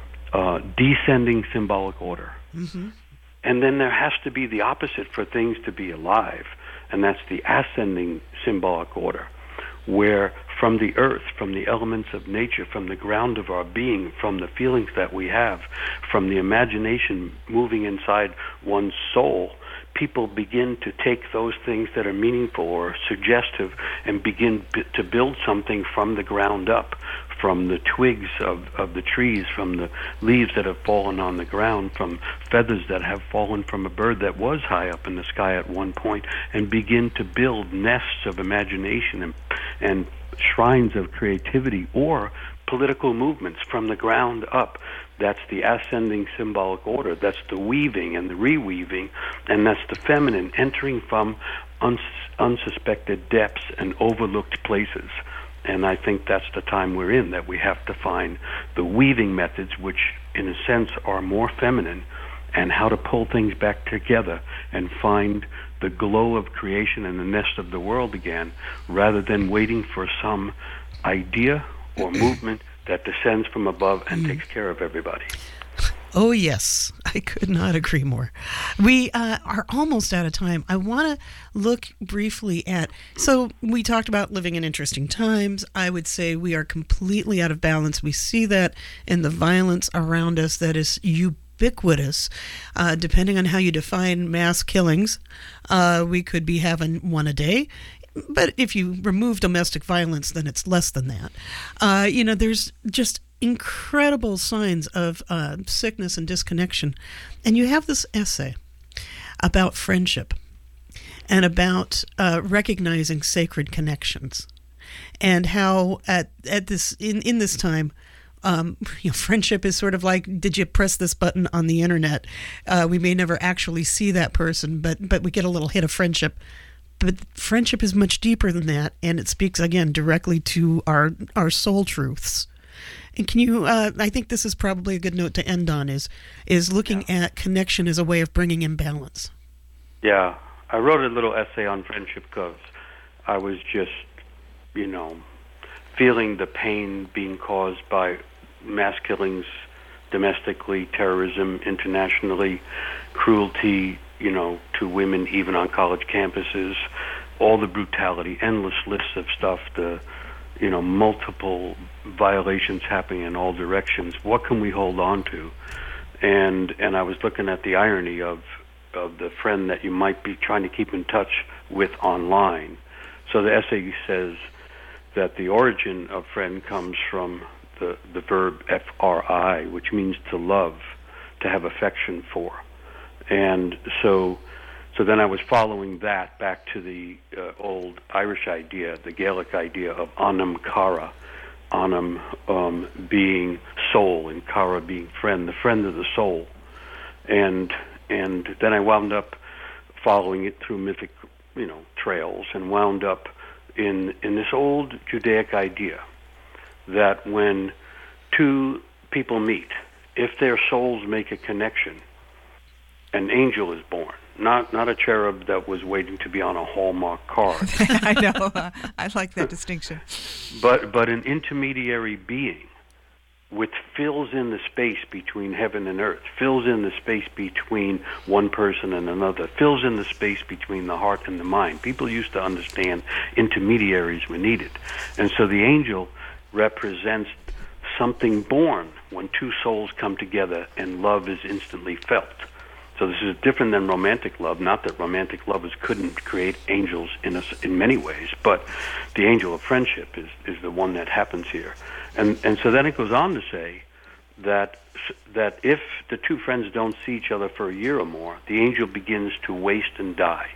Descending symbolic order. Mm-hmm. And then there has to be the opposite for things to be alive, and that's the ascending symbolic order, where from the earth, from the elements of nature, from the ground of our being, from the feelings that we have, from the imagination moving inside one's soul, people begin to take those things that are meaningful or suggestive and begin to build something from the ground up, from the twigs of the trees, from the leaves that have fallen on the ground, from feathers that have fallen from a bird that was high up in the sky at one point, and begin to build nests of imagination and shrines of creativity or political movements from the ground up. That's the ascending symbolic order. That's the weaving and the reweaving, and that's the feminine entering from unsuspected depths and overlooked places. And I think that's the time we're in, that we have to find the weaving methods, which in a sense are more feminine, and how to pull things back together and find the glow of creation and the nest of the world again, rather than waiting for some idea or movement that descends from above and takes care of everybody. Oh, yes. I could not agree more. We are almost out of time. I want to look briefly at, so we talked about living in interesting times. I would say we are completely out of balance. We see that in the violence around us that is ubiquitous. Depending on how you define mass killings, we could be having one a day. But if you remove domestic violence, then it's less than that. There's just incredible signs of sickness and disconnection. And you have this essay about friendship and about recognizing sacred connections, and how at this in this time, friendship is sort of like, did you press this button on the internet? We may never actually see that person, but we get a little hit of friendship. But friendship is much deeper than that, and it speaks, again, directly to our soul truths. And can you, I think this is probably a good note to end on, is looking at connection as a way of bringing in balance. Yeah. I wrote a little essay on friendship because I was just, feeling the pain being caused by mass killings domestically, terrorism internationally, cruelty, to women even on college campuses, all the brutality, endless lists of stuff, the multiple violations happening in all directions. What can we hold on to? And I was looking at the irony of the friend that you might be trying to keep in touch with online. So the essay says that the origin of friend comes from the verb F-R-I, which means to love, to have affection for. And so then I was following that back to the old Irish idea, the Gaelic idea of Anam Cara, Anam being soul and Cara being friend, the friend of the soul. And then I wound up following it through mythic, trails, and wound up in this old Judaic idea that when two people meet, if their souls make a connection, an angel is born. Not a cherub that was waiting to be on a Hallmark card. I know. I like that distinction. But an intermediary being which fills in the space between heaven and earth, fills in the space between one person and another, fills in the space between the heart and the mind. People used to understand intermediaries were needed. And so the angel represents something born when two souls come together and love is instantly felt. So this is different than romantic love. Not that romantic lovers couldn't create angels in many ways, but the angel of friendship is the one that happens here. And so then it goes on to say that if the two friends don't see each other for a year or more, the angel begins to waste and die.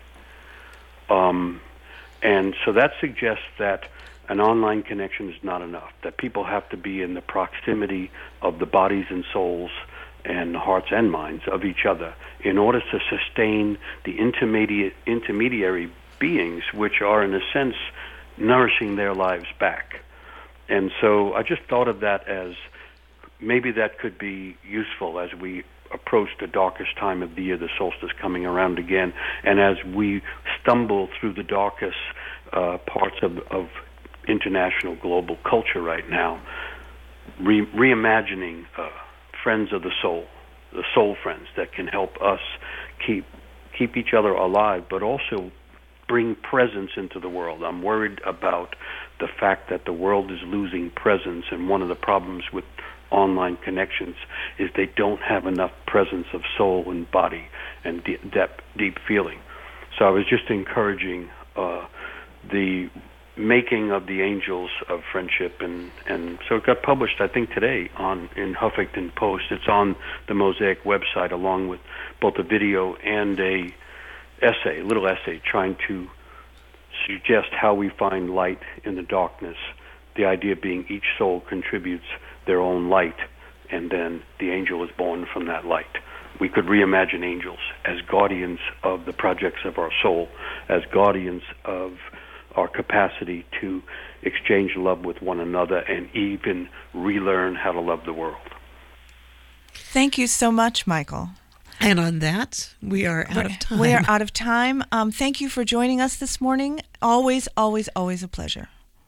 And so that suggests that an online connection is not enough, that people have to be in the proximity of the bodies and souls and hearts and minds of each other in order to sustain the intermediary beings, which are, in a sense, nourishing their lives back. And so I just thought of that as maybe that could be useful as we approach the darkest time of the year, the solstice coming around again, and as we stumble through the darkest parts of international global culture right now, reimagining friends of the soul friends that can help us keep each other alive, but also bring presence into the world. I'm worried about the fact that the world is losing presence, and one of the problems with online connections is they don't have enough presence of soul and body and deep feeling. So I was just encouraging the making of the angels of friendship, and so it got published, I think, today in Huffington Post. It's on the Mosaic website, along with both a video and a little essay trying to suggest how we find light in the darkness. The idea being each soul contributes their own light, and then the angel is born from that light. We could reimagine angels as guardians of the projects of our soul, as guardians of our capacity to exchange love with one another and even relearn how to love the world. Thank you so much, Michael. And on that, we are out of time. We are out of time. Thank you for joining us this morning. Always, always, always a pleasure.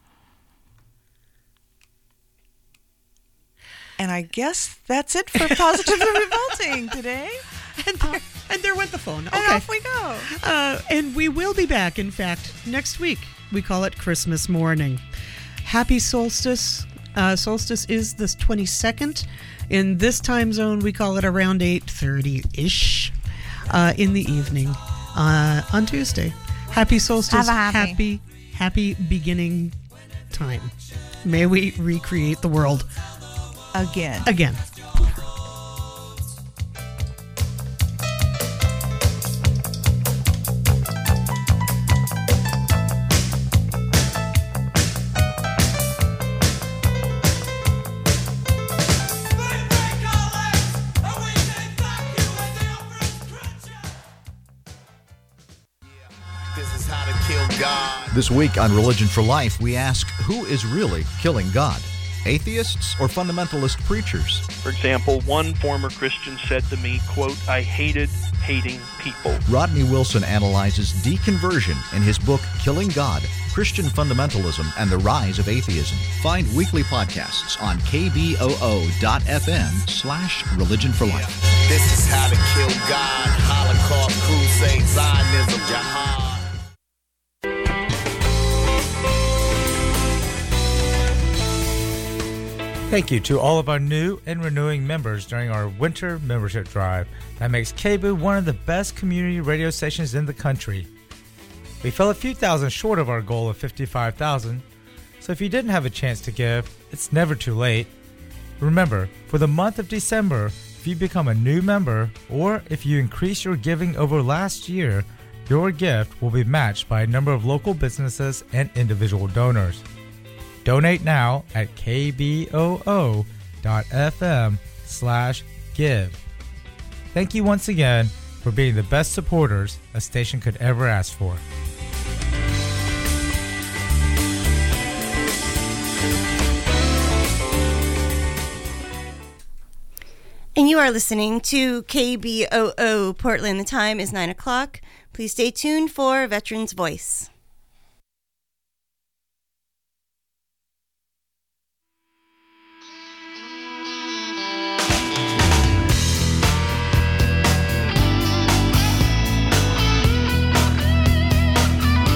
And I guess that's it for Positively Revolting today. And there went the phone. And off we go. And we will be back, in fact, next week. We call it Christmas morning. Happy solstice. Solstice is the 22nd. In this time zone, we call it around 8:30-ish in the evening on Tuesday. Happy solstice. Happy beginning time. May we recreate the world again. This week on Religion for Life, we ask, who is really killing God? atheists or fundamentalist preachers? For example, one former Christian said to me, quote, "I hated hating people." Rodney Wilson analyzes deconversion in his book, Killing God, Christian Fundamentalism and the Rise of Atheism. Find weekly podcasts on kboo.fm/Religion for Life. This is how to kill God, Holocaust, crusade, Zionism, jihad. Thank you to all of our new and renewing members during our winter membership drive that makes KBOO one of the best community radio stations in the country. We fell a few thousand short of our goal of 55,000, so if you didn't have a chance to give, it's never too late. Remember, for the month of December, if you become a new member or if you increase your giving over last year, your gift will be matched by a number of local businesses and individual donors. Donate now at kboo.fm/give. Thank you once again for being the best supporters a station could ever ask for. And you are listening to KBOO Portland. The time is 9 o'clock. Please stay tuned for Veterans Voice.